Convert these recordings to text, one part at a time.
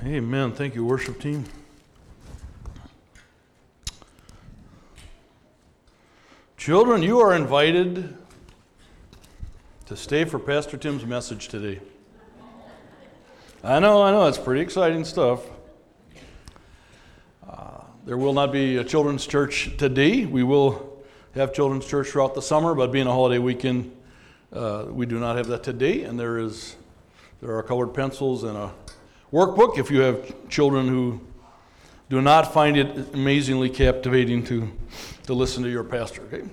Amen. Thank you, worship team. Children, you are invited to stay for Pastor Tim's message today. I know, it's pretty exciting stuff. There will not be a children's church today. We will have children's church throughout the summer, but being a holiday weekend, we do not have that today. And there are colored pencils and a workbook if you have children who do not find it amazingly captivating to listen to your pastor. Okay.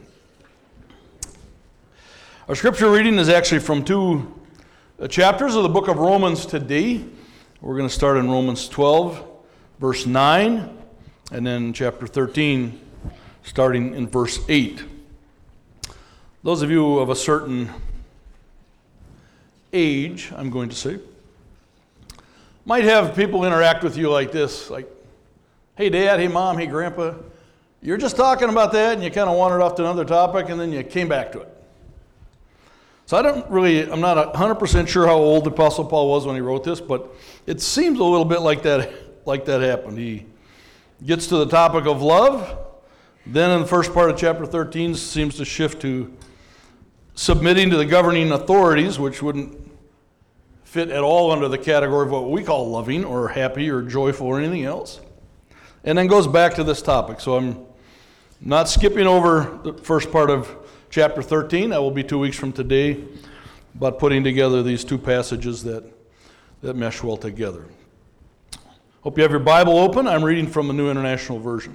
Our scripture reading is actually from two chapters of the book of Romans today. We're going to start in Romans 12, verse 9, and then chapter 13, starting in verse 8. Those of you of a certain age, I'm going to say, might have people interact with you like this, like, hey Dad, hey Mom, hey Grandpa, you're just talking about that and you kind of wandered off to another topic and then you came back to it. So I'm not 100% sure how old the Apostle Paul was when he wrote this, but it seems a little bit like that happened. He gets to the topic of love, then in the first part of chapter 13 seems to shift to submitting to the governing authorities, which wouldn't fit at all under the category of what we call loving or happy or joyful or anything else. And then goes back to this topic. So I'm not skipping over the first part of chapter 13. That will be 2 weeks from today, but putting together these two passages that mesh well together. Hope you have your Bible open. I'm reading from the New International Version.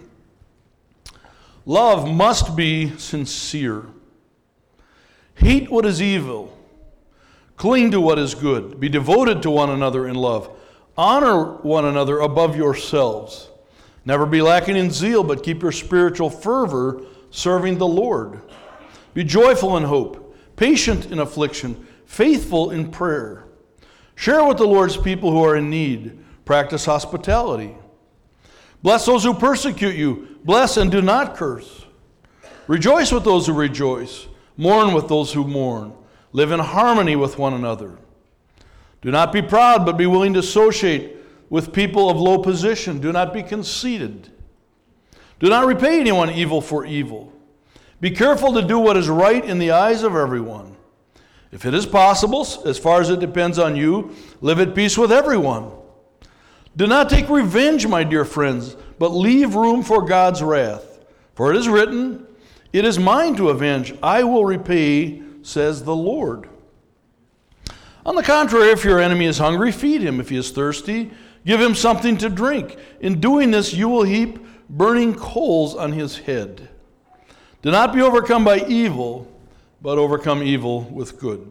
Love must be sincere. Hate what is evil. Cling to what is good. Be devoted to one another in love. Honor one another above yourselves. Never be lacking in zeal, but keep your spiritual fervor serving the Lord. Be joyful in hope, patient in affliction, faithful in prayer. Share with the Lord's people who are in need. Practice hospitality. Bless those who persecute you. Bless and do not curse. Rejoice with those who rejoice. Mourn with those who mourn. Live in harmony with one another. Do not be proud, but be willing to associate with people of low position. Do not be conceited. Do not repay anyone evil for evil. Be careful to do what is right in the eyes of everyone. If it is possible, as far as it depends on you, live at peace with everyone. Do not take revenge, my dear friends, but leave room for God's wrath. For it is written, "It is mine to avenge, I will repay, says the Lord." On the contrary, if your enemy is hungry, feed him. If he is thirsty, give him something to drink. In doing this, you will heap burning coals on his head. Do not be overcome by evil, but overcome evil with good.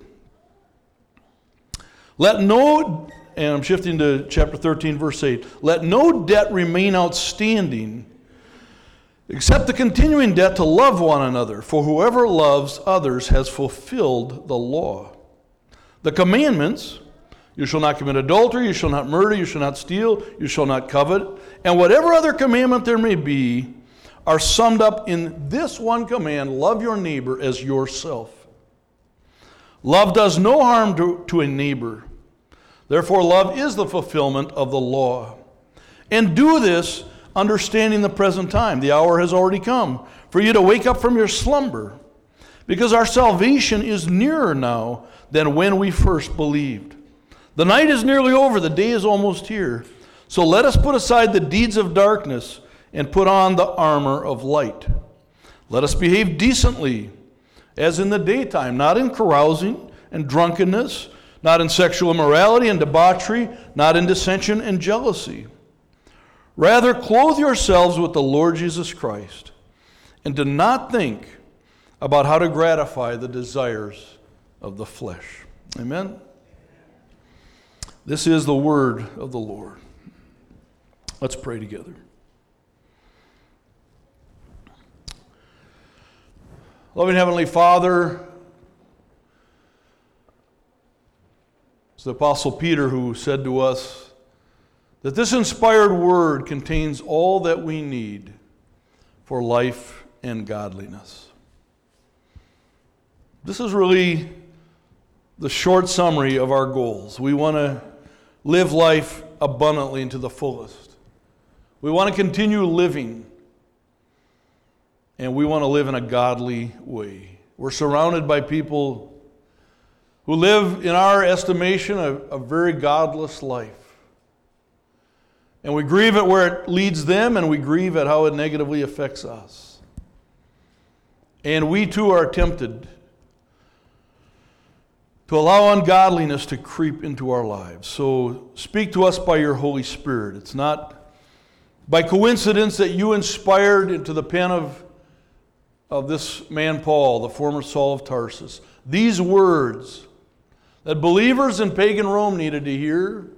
And I'm shifting to chapter 13, verse 8. Let no debt remain outstanding, except the continuing debt to love one another, for whoever loves others has fulfilled the law. The commandments, you shall not commit adultery, you shall not murder, you shall not steal, you shall not covet, and whatever other commandment there may be, are summed up in this one command: love your neighbor as yourself. Love does no harm to a neighbor. Therefore, love is the fulfillment of the law. And do this understanding the present time. The hour has already come for you to wake up from your slumber, because our salvation is nearer now than when we first believed. The night is nearly over, the day is almost here. So let us put aside the deeds of darkness and put on the armor of light. Let us behave decently, as in the daytime, not in carousing and drunkenness, not in sexual immorality and debauchery, not in dissension and jealousy. Rather, clothe yourselves with the Lord Jesus Christ, and do not think about how to gratify the desires of the flesh. Amen? This is the word of the Lord. Let's pray together. Loving Heavenly Father, it's the Apostle Peter who said to us that this inspired word contains all that we need for life and godliness. This is really the short summary of our goals. We want to live life abundantly and to the fullest. We want to continue living, and we want to live in a godly way. We're surrounded by people who live, in our estimation, a very godless life. And we grieve at where it leads them, and we grieve at how it negatively affects us. And we too are tempted to allow ungodliness to creep into our lives. So speak to us by your Holy Spirit. It's not by coincidence that you inspired into the pen of this man Paul, the former Saul of Tarsus, these words that believers in pagan Rome needed to hear,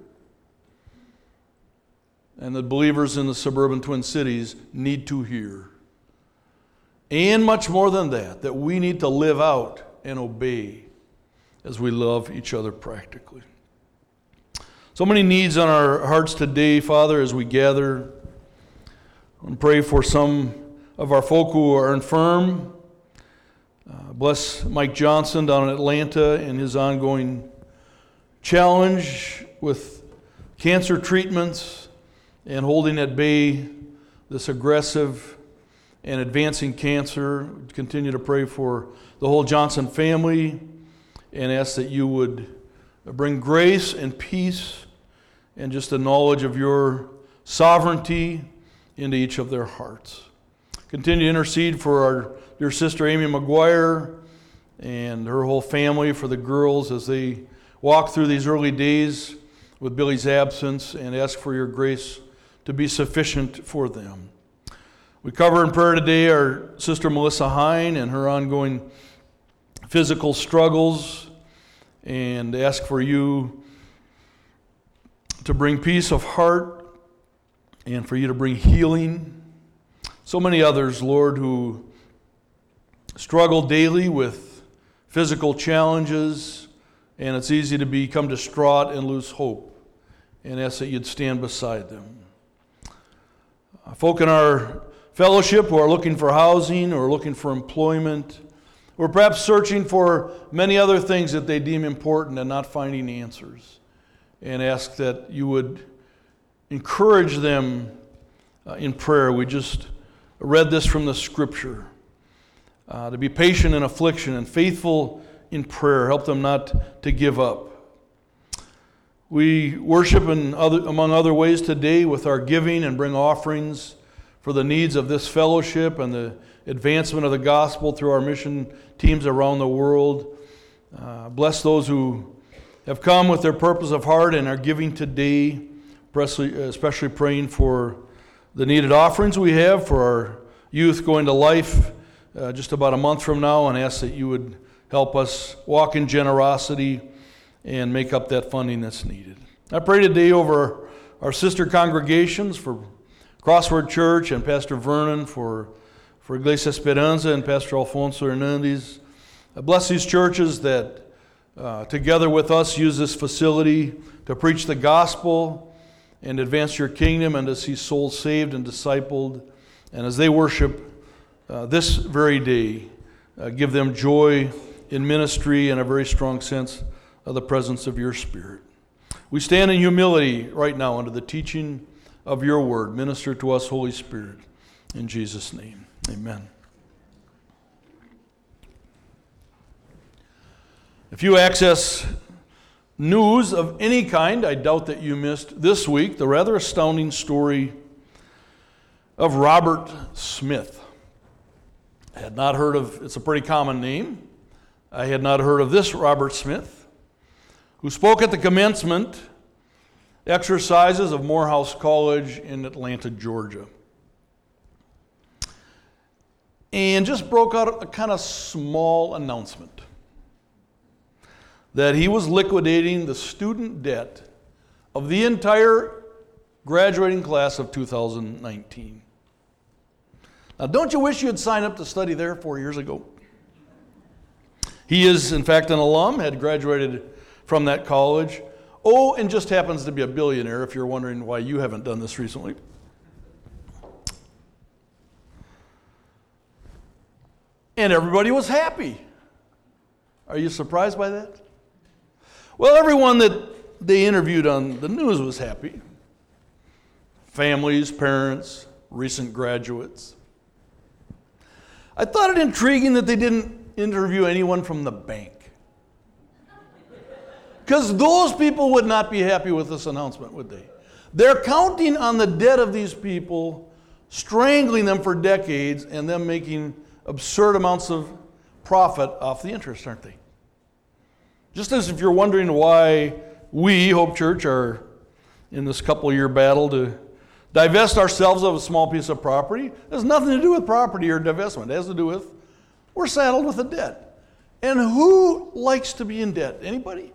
and that believers in the suburban Twin Cities need to hear. And much more than that, that we need to live out and obey as we love each other practically. So many needs on our hearts today, Father, as we gather and pray for some of our folk who are infirm. Bless Mike Johnson down in Atlanta and his ongoing challenge with cancer treatments and holding at bay this aggressive and advancing cancer. Continue to pray for the whole Johnson family and ask that you would bring grace and peace and just a knowledge of your sovereignty into each of their hearts. Continue to intercede for our dear sister Amy McGuire and her whole family, for the girls as they walk through these early days with Billy's absence, and ask for your grace to be sufficient for them. We cover in prayer today our sister Melissa Hine and her ongoing physical struggles, and ask for you to bring peace of heart and for you to bring healing. So many others, Lord, who struggle daily with physical challenges, and it's easy to become distraught and lose hope, and ask that you'd stand beside them. Folk in our fellowship who are looking for housing or looking for employment, or perhaps searching for many other things that they deem important and not finding answers, and ask that you would encourage them in prayer. We just read this from the Scripture, to be patient in affliction and faithful in prayer. Help them not to give up. We worship among other ways today with our giving and bring offerings for the needs of this fellowship and the advancement of the gospel through our mission teams around the world. Bless those who have come with their purpose of heart and are giving today, especially praying for the needed offerings we have for our youth going to life just about a month from now, and ask that you would help us walk in generosity and make up that funding that's needed. I pray today over our sister congregations, for Crossword Church and Pastor Vernon, for Iglesia Esperanza and Pastor Alfonso Hernandez. Bless these churches that together with us use this facility to preach the gospel and advance your kingdom and to see souls saved and discipled. And as they worship this very day, give them joy in ministry and a very strong sense of the presence of your Spirit. We stand in humility right now under the teaching of your word. Minister to us, Holy Spirit. In Jesus' name, amen. If you access news of any kind, I doubt that you missed this week the rather astounding story of Robert Smith. I had not heard of, it's a pretty common name. I had not heard of this Robert Smith, who spoke at the commencement exercises of Morehouse College in Atlanta, Georgia. And just broke out a kind of small announcement that he was liquidating the student debt of the entire graduating class of 2019. Now, don't you wish you had signed up to study there 4 years ago? He is, in fact, an alum, had graduated from that college. Oh, and just happens to be a billionaire, if you're wondering why you haven't done this recently. And everybody was happy. Are you surprised by that? Well, everyone that they interviewed on the news was happy. Families, parents, recent graduates. I thought it intriguing that they didn't interview anyone from the bank. Because those people would not be happy with this announcement, would they? They're counting on the debt of these people, strangling them for decades, and them making absurd amounts of profit off the interest, aren't they? Just as if you're wondering why we, Hope Church, are in this couple-year battle to divest ourselves of a small piece of property. It has nothing to do with property or divestment. It has to do with we're saddled with a debt. And who likes to be in debt? Anybody?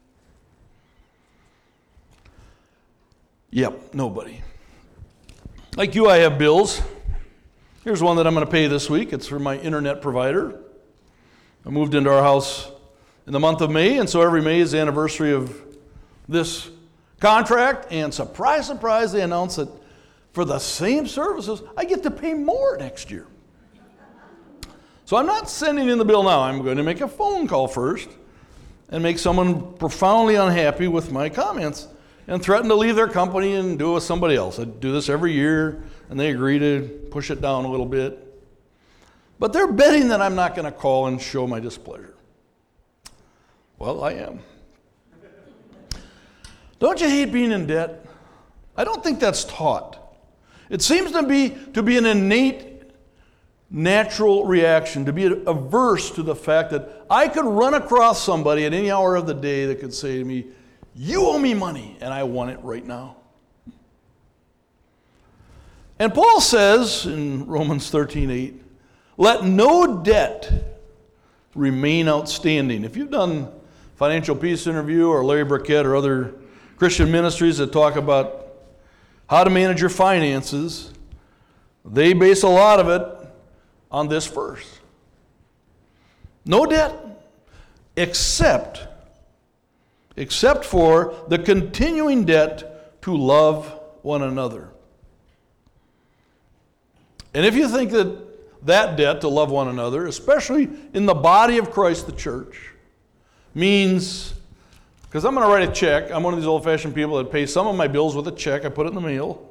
Yep, nobody. Like you, I have bills. Here's one that I'm going to pay this week. It's for my internet provider. I moved into our house in the month of May, and so every May is the anniversary of this contract, and surprise, surprise, they announced that for the same services, I get to pay more next year. So I'm not sending in the bill now. I'm going to make a phone call first and make someone profoundly unhappy with my comments and threaten to leave their company and do it with somebody else. I do this every year, and they agree to push it down a little bit. But they're betting that I'm not going to call and show my displeasure. Well, I am. Don't you hate being in debt? I don't think that's taught. It seems to be an innate, natural reaction, to be averse to the fact that I could run across somebody at any hour of the day that could say to me, "You owe me money, and I want it right now." And Paul says in Romans 13:8, "Let no debt remain outstanding." If you've done Financial Peace Interview or Larry Burkett or other Christian ministries that talk about how to manage your finances, they base a lot of it on this verse. No debt except for the continuing debt to love one another. And if you think that debt to love one another, especially in the body of Christ, the church, means, because I'm going to write a check. I'm one of these old-fashioned people that pays some of my bills with a check. I put it in the mail.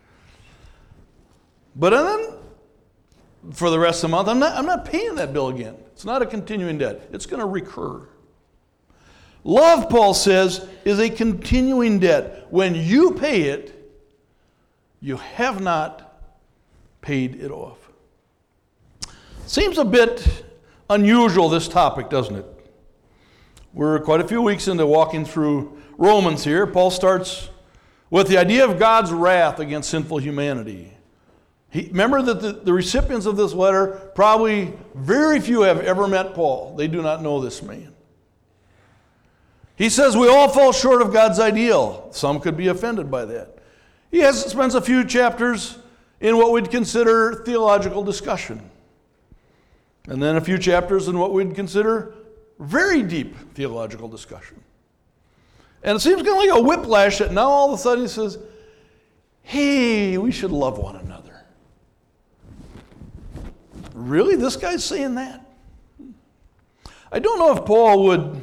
But then, for the rest of the month, I'm not paying that bill again. It's not a continuing debt. It's going to recur. Love, Paul says, is a continuing debt. When you pay it, you have not paid it off. Seems a bit unusual, this topic, doesn't it? We're quite a few weeks into walking through Romans here. Paul starts with the idea of God's wrath against sinful humanity. Remember that the recipients of this letter, probably very few have ever met Paul. They do not know this man. He says we all fall short of God's ideal. Some could be offended by that. He spends a few chapters in what we'd consider theological discussion. And then a few chapters in what we'd consider very deep theological discussion. And it seems kind of like a whiplash that now all of a sudden he says, hey, we should love one another. Really? This guy's saying that? I don't know if Paul would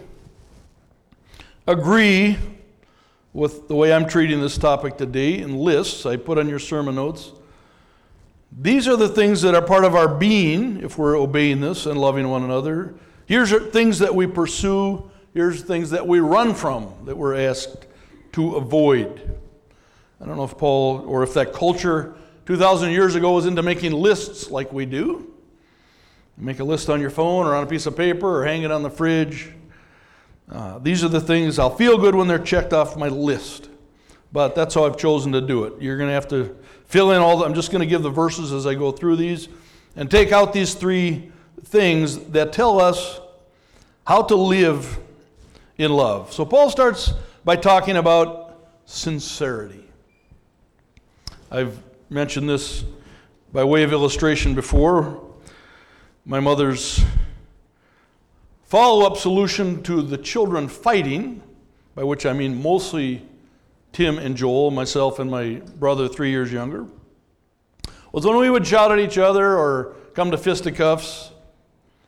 agree with the way I'm treating this topic today in lists I put on your sermon notes. These are the things that are part of our being if we're obeying this and loving one another. Here's things that we pursue. Here's things that we run from, that we're asked to avoid. I don't know if Paul, or if that culture 2,000 years ago was into making lists like we do. Make a list on your phone or on a piece of paper or hang it on the fridge. These are the things I'll feel good when they're checked off my list. But that's how I've chosen to do it. You're going to have to fill in I'm just going to give the verses as I go through these and take out these three things that tell us how to live in love. So Paul starts by talking about sincerity. I've mentioned this by way of illustration before. My mother's follow-up solution to the children fighting, by which I mean mostly Tim and Joel, myself and my brother 3 years younger, was when we would shout at each other or come to fisticuffs,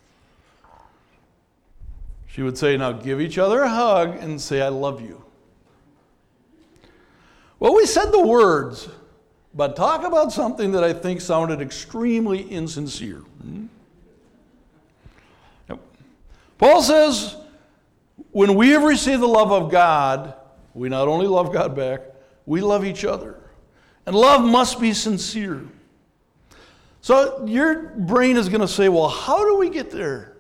she would say, now give each other a hug and say, I love you. Well, we said the words, but talk about something that I think sounded extremely insincere. Yep. Paul says, when we have received the love of God, we not only love God back, we love each other. And love must be sincere. So your brain is going to say, well, how do we get there?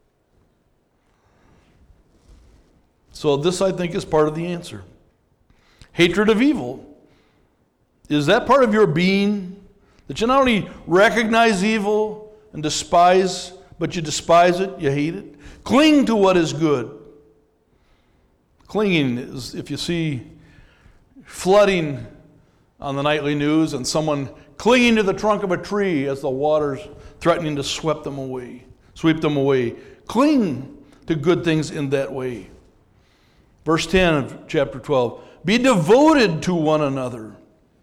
So this, I think, is part of the answer. Hatred of evil. Is that part of your being? That you not only recognize evil and despise, but you despise it, you hate it? Cling to what is good. Clinging is if you see flooding on the nightly news and someone clinging to the trunk of a tree as the water's threatening to sweep them away. Cling to good things in that way. Verse 10 of chapter 12. Be devoted to one another.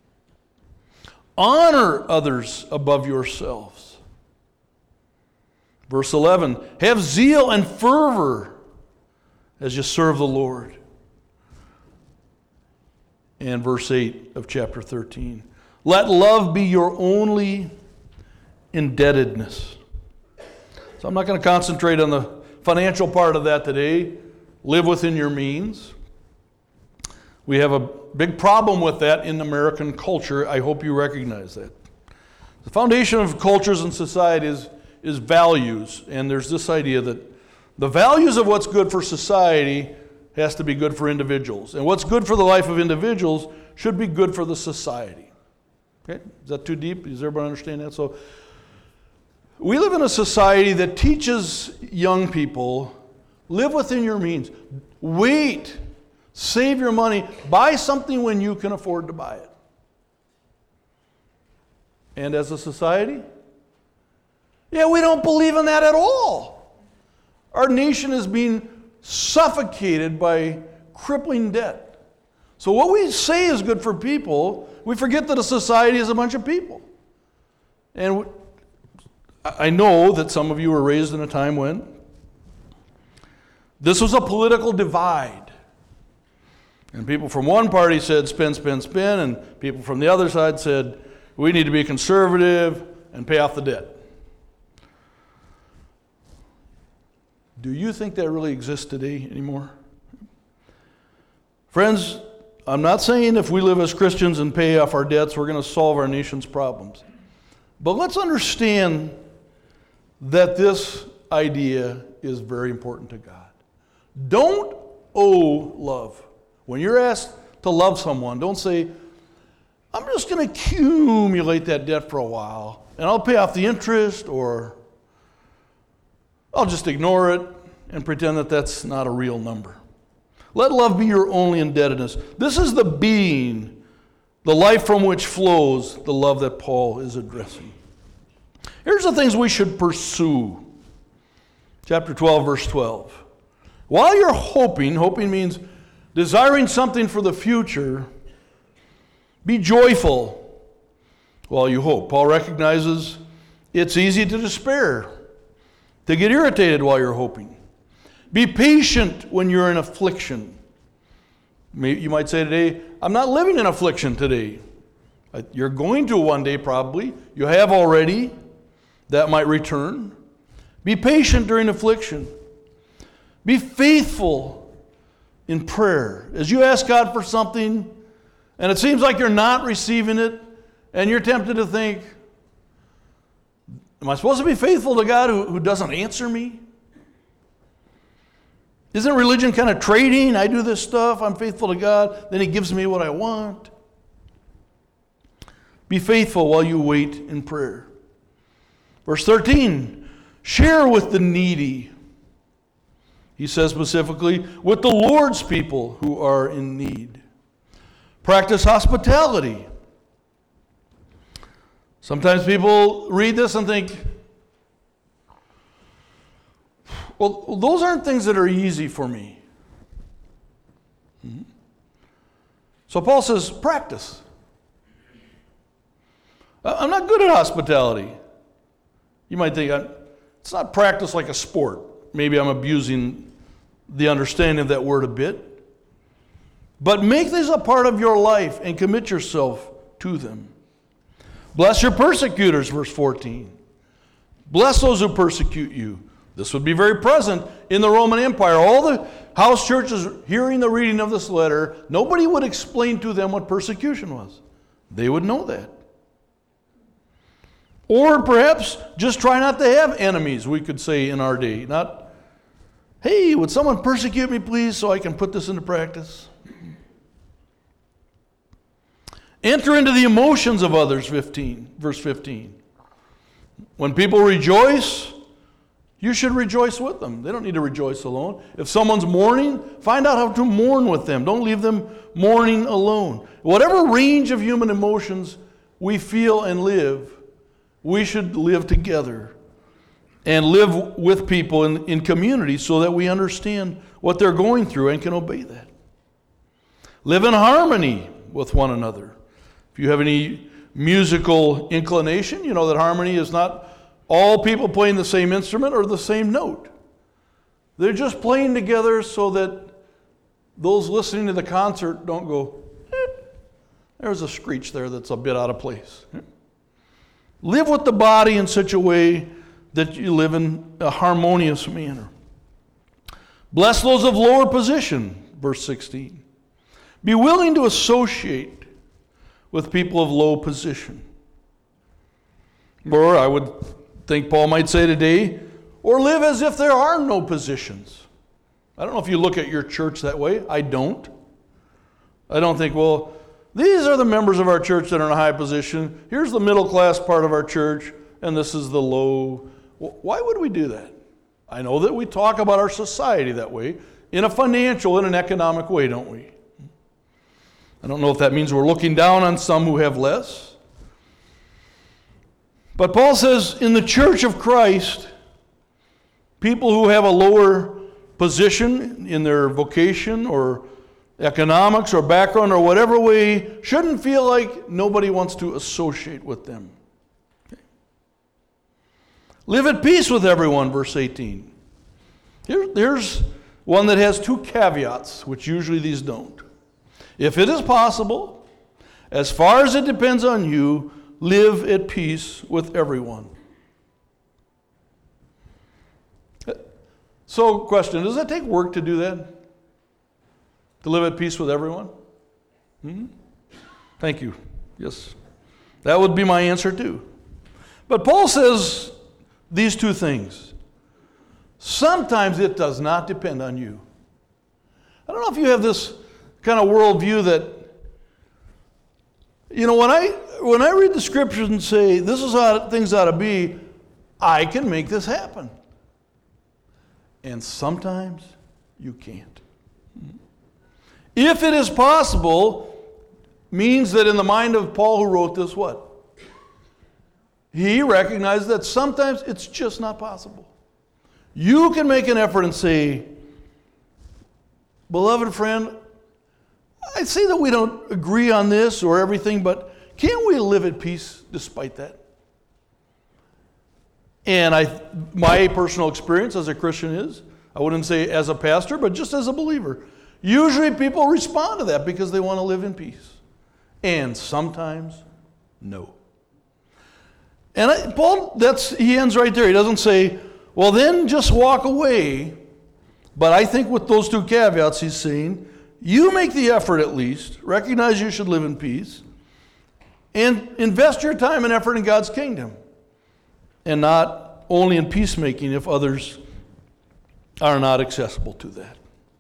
Honor others above yourselves. Verse 11. Have zeal and fervor as you serve the Lord. And verse 8 of chapter 13. Let love be your only indebtedness. So I'm not going to concentrate on the financial part of that today. Live within your means. We have a big problem with that in American culture. I hope you recognize that. The foundation of cultures and societies is values. And there's this idea that the values of what's good for society has to be good for individuals. And what's good for the life of individuals should be good for the society. Okay? Is that too deep? Does everybody understand that? So we live in a society that teaches young people, live within your means. Wait. Save your money. Buy something when you can afford to buy it. And as a society, we don't believe in that at all. Our nation is being suffocated by crippling debt. So what we say is good for people, we forget that a society is a bunch of people. And I know that some of you were raised in a time when this was a political divide. And people from one party said spend, spend, spend, and people from the other side said we need to be conservative and pay off the debt. Do you think that really exists today anymore? Friends, I'm not saying if we live as Christians and pay off our debts, we're going to solve our nation's problems. But let's understand that this idea is very important to God. Don't owe love. When you're asked to love someone, don't say, I'm just going to accumulate that debt for a while, and I'll pay off the interest, or I'll just ignore it and pretend that that's not a real number. Let love be your only indebtedness. This is the being, the life from which flows the love that Paul is addressing. Here's the things we should pursue. Chapter 12, verse 12. While you're hoping means desiring something for the future, be joyful while you hope. Paul recognizes it's easy to despair, to get irritated while you're hoping. Be patient when you're in affliction. You might say today, I'm not living in affliction today. You're going to one day probably. You have already. That might return. Be patient during affliction. Be faithful in prayer. As you ask God for something, and it seems like you're not receiving it, and you're tempted to think, am I supposed to be faithful to God who doesn't answer me? Isn't religion kind of trading? I do this stuff, I'm faithful to God, then He gives me what I want. Be faithful while you wait in prayer. Verse 13, share with the needy. He says specifically, with the Lord's people who are in need. Practice hospitality. Sometimes people read this and think, well, those aren't things that are easy for me. So Paul says, practice. I'm not good at hospitality. You might think, it's not practice like a sport. Maybe I'm abusing the understanding of that word a bit. but make this a part of your life and commit yourself to them. Bless your persecutors, verse 14. Bless those who persecute you. This would be very present in the Roman Empire. All the house churches hearing the reading of this letter, nobody would explain to them what persecution was. They would know that. Or perhaps just try not to have enemies, we could say in our day. Not, hey, would someone persecute me, please, so I can put this into practice? Enter into the emotions of others, verse 15. When people rejoice, you should rejoice with them. They don't need to rejoice alone. If someone's mourning, find out how to mourn with them. Don't leave them mourning alone. Whatever range of human emotions we feel and live, we should live together and live with people in community so that we understand what they're going through and can obey that. Live in harmony with one another. If you have any musical inclination, you know that harmony is not all people playing the same instrument or the same note. They're just playing together so that those listening to the concert don't go, there's a screech there that's a bit out of place. Live with the body in such a way that you live in a harmonious manner. Bless those of lower position, verse 16. Be willing to associate with people of low position. Or I would think Paul might say today, or live as if there are no positions. I don't know if you look at your church that way. I don't. I don't think, well, these are the members of our church that are in a high position. Here's the middle class part of our church, and this is the low. Why would we do that? I know that we talk about our society that way, in a financial, in an economic way, don't we? I don't know if that means we're looking down on some who have less. But Paul says in the church of Christ, people who have a lower position in their vocation or economics or background or whatever way shouldn't feel like nobody wants to associate with them. Okay. Live at peace with everyone, verse 18. Here's one that has two caveats, which usually these don't. If it is possible, as far as it depends on you, live at peace with everyone. So, question, does it take work to do that? To live at peace with everyone? Thank you. Yes. That would be my answer too. But Paul says these two things. Sometimes it does not depend on you. I don't know if you have this kind of worldview that, you know, when I read the scriptures and say, this is how things ought to be, I can make this happen. And sometimes you can't. If it is possible, means that in the mind of Paul who wrote this, what? He recognized that sometimes it's just not possible. You can make an effort and say, beloved friend, I say that we don't agree on this or everything, but can't we live at peace despite that? And my personal experience as a Christian is, I wouldn't say as a pastor, but just as a believer, usually people respond to that because they want to live in peace. And sometimes, no. And Paul, he ends right there. He doesn't say, well, then just walk away. But I think with those two caveats, he's saying, you make the effort at least, recognize you should live in peace, and invest your time and effort in God's kingdom, and not only in peacemaking if others are not accessible to that.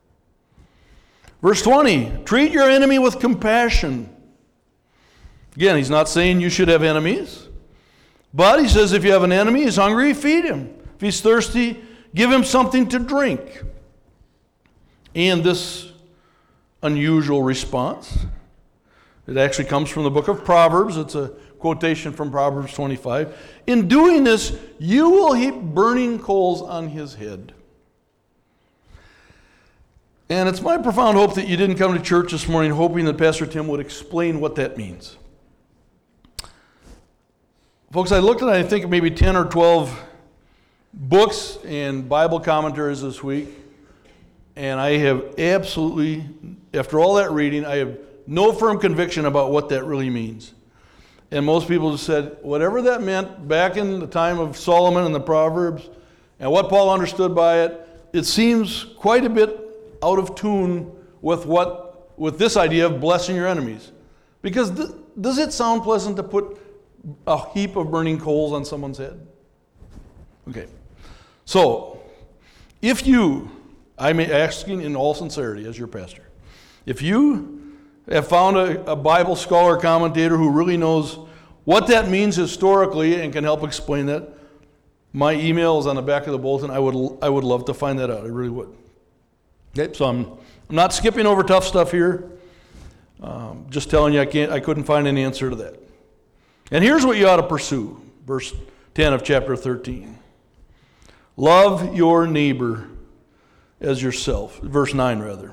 Verse 20, treat your enemy with compassion. Again, he's not saying you should have enemies, but he says if you have an enemy, he's hungry, feed him. If he's thirsty, give him something to drink. And this unusual response, it actually comes from the book of Proverbs. It's a quotation from Proverbs 25. In doing this, you will heap burning coals on his head. And it's my profound hope that you didn't come to church this morning hoping that Pastor Tim would explain what that means. Folks, I looked at, I think, maybe 10 or 12 books and Bible commentaries this week, and I have absolutely after all that reading, I have no firm conviction about what that really means. And most people have said, whatever that meant back in the time of Solomon and the Proverbs, and what Paul understood by it, it seems quite a bit out of tune with this idea of blessing your enemies. Because does it sound pleasant to put a heap of burning coals on someone's head? Okay. So, if you, I'm asking in all sincerity as your pastor, if you have found a Bible scholar, commentator who really knows what that means historically and can help explain that, my email is on the back of the bulletin. I would love to find that out. I really would. Okay, so I'm not skipping over tough stuff here. Just telling you I couldn't find any answer to that. And here's what you ought to pursue. Verse 10 of chapter 13. Love your neighbor as yourself. Verse 9, rather.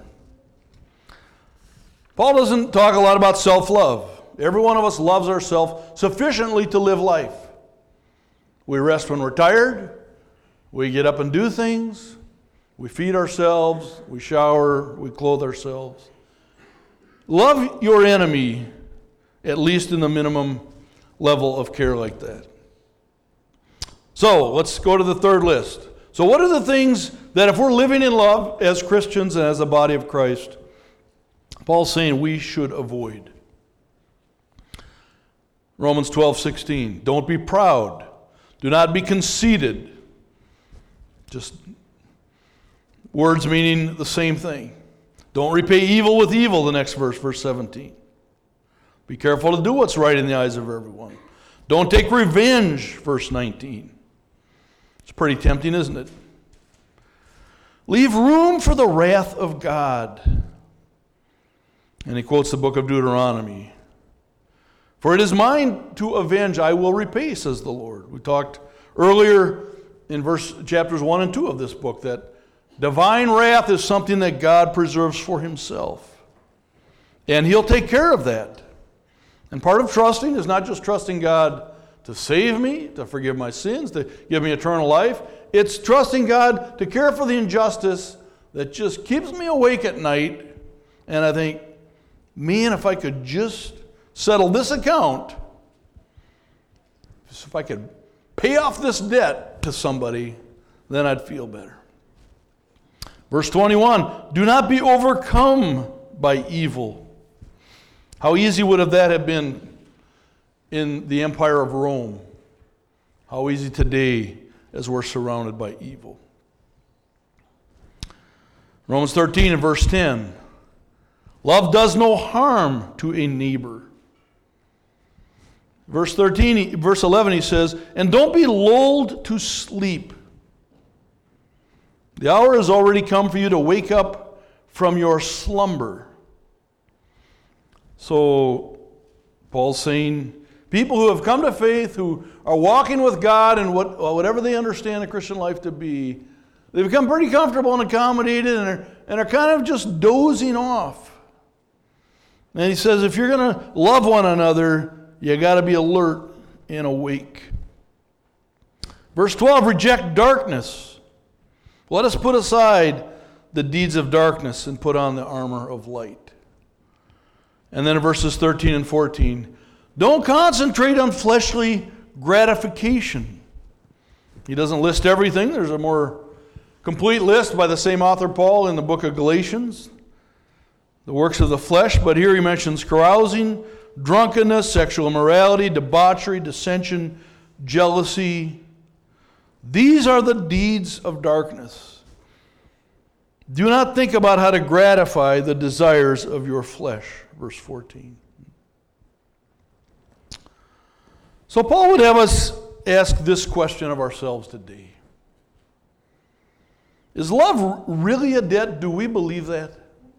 Paul doesn't talk a lot about self-love. Every one of us loves ourselves sufficiently to live life. We rest when we're tired. We get up and do things. We feed ourselves. We shower. We clothe ourselves. Love your enemy, at least in the minimum level of care like that. So, let's go to the third list. So what are the things that if we're living in love as Christians and as the body of Christ, Paul's saying we should avoid? Romans 12:16. Don't be proud. Do not be conceited. Just words meaning the same thing. Don't repay evil with evil, the next verse, verse 17. Be careful to do what's right in the eyes of everyone. Don't take revenge, verse 19. It's pretty tempting, isn't it? Leave room for the wrath of God. And he quotes the book of Deuteronomy. For it is mine to avenge, I will repay, says the Lord. We talked earlier in chapters 1 and 2 of this book that divine wrath is something that God preserves for himself. And he'll take care of that. And part of trusting is not just trusting God to save me, to forgive my sins, to give me eternal life. It's trusting God to care for the injustice that just keeps me awake at night. And I think, man, if I could just settle this account, if I could pay off this debt to somebody, then I'd feel better. Verse 21, do not be overcome by evil. How easy would that have been in the empire of Rome? How easy today as we're surrounded by evil. Romans 13 and verse 10. Love does no harm to a neighbor. Verse 11 he says, and don't be lulled to sleep. The hour has already come for you to wake up from your slumber. So, Paul's saying, people who have come to faith, who are walking with God and whatever they understand the Christian life to be, they become pretty comfortable and accommodated and are kind of just dozing off. And he says, if you're going to love one another, you got to be alert and awake. Verse 12, reject darkness. Let us put aside the deeds of darkness and put on the armor of light. And then in verses 13 and 14, don't concentrate on fleshly gratification. He doesn't list everything. There's a more complete list by the same author, Paul, in the book of Galatians, the works of the flesh. But here he mentions carousing, drunkenness, sexual immorality, debauchery, dissension, jealousy. These are the deeds of darkness. Do not think about how to gratify the desires of your flesh. Verse 14. So Paul would have us ask this question of ourselves today. Is love really a debt? Do we believe that?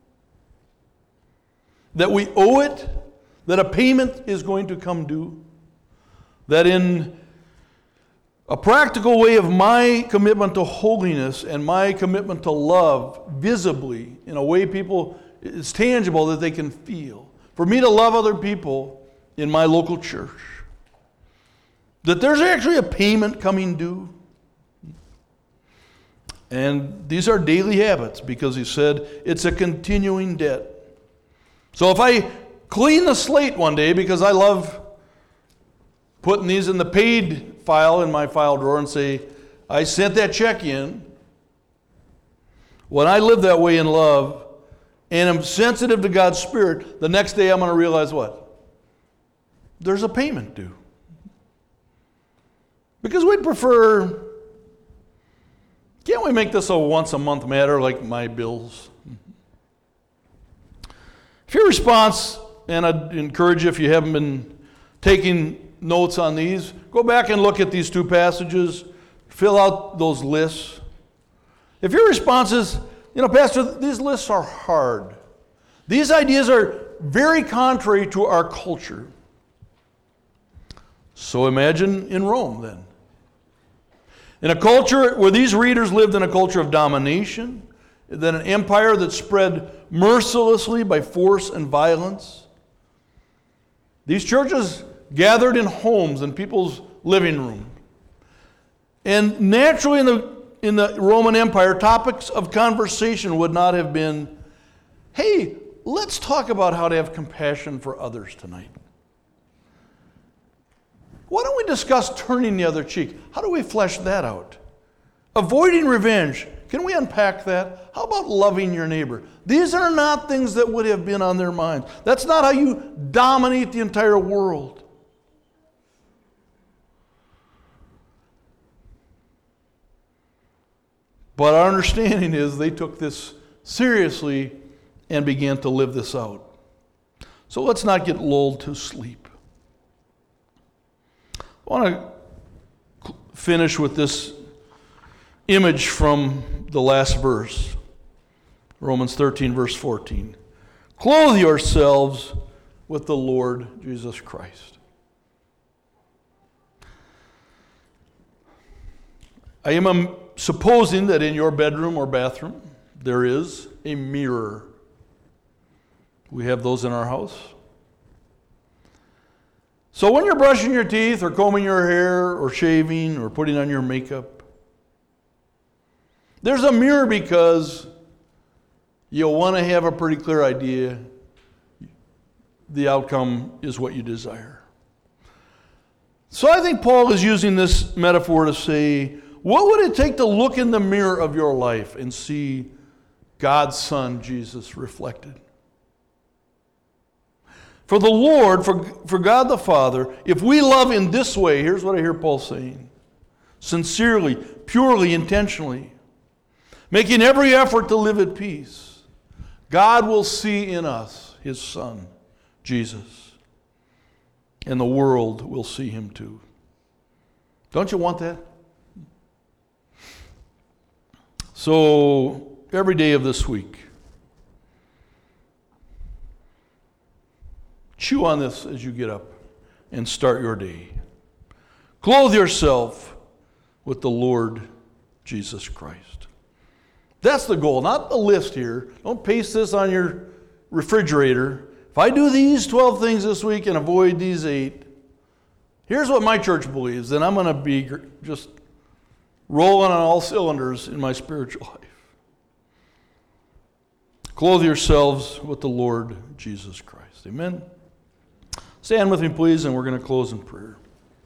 That we owe it? That a payment is going to come due? That in a practical way of my commitment to holiness and my commitment to love visibly, in a way it's tangible that they can feel. For me to love other people in my local church. That there's actually a payment coming due. And these are daily habits because he said it's a continuing debt. So if I clean the slate one day, because I love putting these in the paid file in my file drawer and say, I sent that check in. When I live that way in love and am sensitive to God's Spirit, the next day I'm going to realize what? There's a payment due. Because we'd prefer, can't we make this a once a month matter like my bills? If your response, and I'd encourage you if you haven't been taking notes on these, go back and look at these two passages, fill out those lists. If your response is, Pastor, these lists are hard. These ideas are very contrary to our culture. So imagine in Rome then. In a culture where these readers lived in a culture of domination, then an empire that spread mercilessly by force and violence. These churches gathered in homes and people's living room. And naturally in the Roman Empire, topics of conversation would not have been, hey, let's talk about how to have compassion for others tonight. Why don't we discuss turning the other cheek? How do we flesh that out? Avoiding revenge. Can we unpack that? How about loving your neighbor? These are not things that would have been on their minds. That's not how you dominate the entire world. But our understanding is they took this seriously and began to live this out. So let's not get lulled to sleep. I want to finish with this image from the last verse, Romans 13, verse 14. Clothe yourselves with the Lord Jesus Christ. I am supposing that in your bedroom or bathroom there is a mirror. We have those in our house. So when you're brushing your teeth or combing your hair or shaving or putting on your makeup, there's a mirror because you'll want to have a pretty clear idea the outcome is what you desire. So I think Paul is using this metaphor to say, what would it take to look in the mirror of your life and see God's Son, Jesus, reflected? For the Lord, for God the Father, if we love in this way, here's what I hear Paul saying, sincerely, purely, intentionally, making every effort to live at peace, God will see in us His Son, Jesus, and the world will see Him too. Don't you want that? So, every day of this week, chew on this as you get up and start your day. Clothe yourself with the Lord Jesus Christ. That's the goal, not the list here. Don't paste this on your refrigerator. If I do these 12 things this week and avoid these 8, here's what my church believes, then I'm going to be just rolling on all cylinders in my spiritual life. Clothe yourselves with the Lord Jesus Christ. Amen. Stand with me, please, and we're going to close in prayer.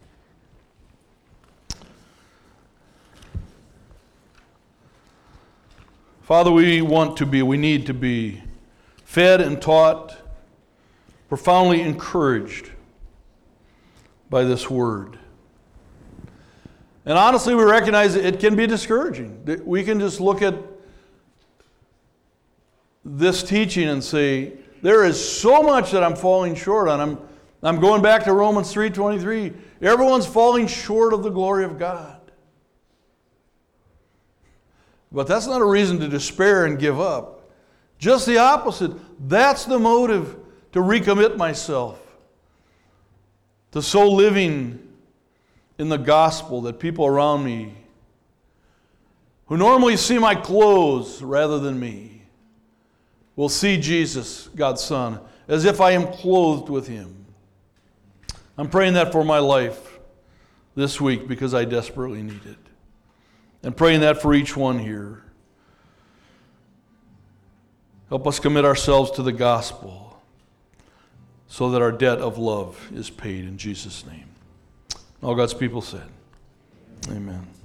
Father, we need to be fed and taught, profoundly encouraged by this word. And honestly, we recognize it can be discouraging. We can just look at this teaching and say, there is so much that I'm falling short on. I'm going back to Romans 3:23. Everyone's falling short of the glory of God. But that's not a reason to despair and give up. Just the opposite. That's the motive to recommit myself to so living in the gospel that people around me who normally see my clothes rather than me will see Jesus, God's Son, as if I am clothed with Him. I'm praying that for my life this week because I desperately need it. And praying that for each one here. Help us commit ourselves to the gospel. so that our debt of love is paid in Jesus' name. All God's people said, amen.